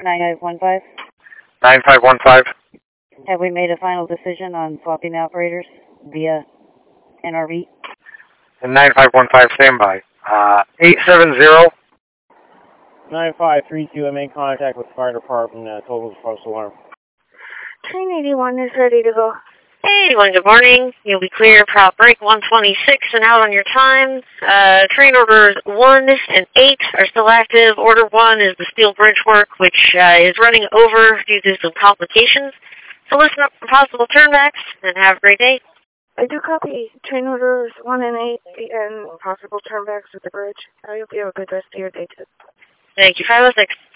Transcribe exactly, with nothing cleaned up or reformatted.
nine five one five. nine five one five. Have we made a final decision on swapping operators via N R V? And nine five one five, standby. Uh, eight seven zero. nine five three two, I made contact with fire department, uh, total false alarm. Train eighty-one is ready to go. Hey, everyone, good morning. You'll be clear, prop break one twenty-six and out on your time. Uh, train orders one and eight are still active. Order one is the steel bridge work, which uh, is running over due to some complications. So listen up for possible turnbacks, and have a great day. I do copy train orders one and eight and possible turnbacks with the bridge. I hope you have a good rest of your day, too. Thank you, five oh six.